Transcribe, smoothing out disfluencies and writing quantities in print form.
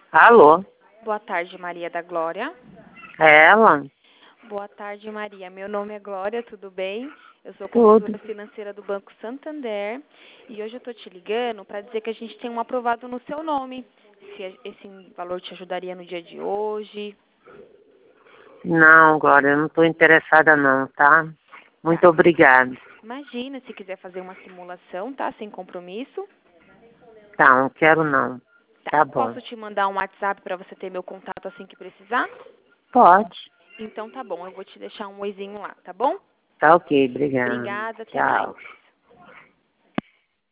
Alô? Boa tarde, Maria da Glória. É ela? Boa tarde, Maria. Meu nome é Glória, tudo bem? Eu sou Tudo. consultora financeira do Banco Santander e hoje eu estou te ligando para dizer que a gente tem um aprovado no seu nome. Se esse valor te ajudaria no dia de hoje. Não, Glória, eu não estou interessada não, tá? Muito obrigada. Imagina, se quiser fazer uma simulação, tá? Sem compromisso. Tá, não quero não. Tá bom. Posso te mandar um WhatsApp para você ter meu contato assim que precisar? Pode. Então tá bom, eu vou te deixar um oizinho lá, tá bom? Tá ok, obrigada. Obrigada, até mais. Tchau.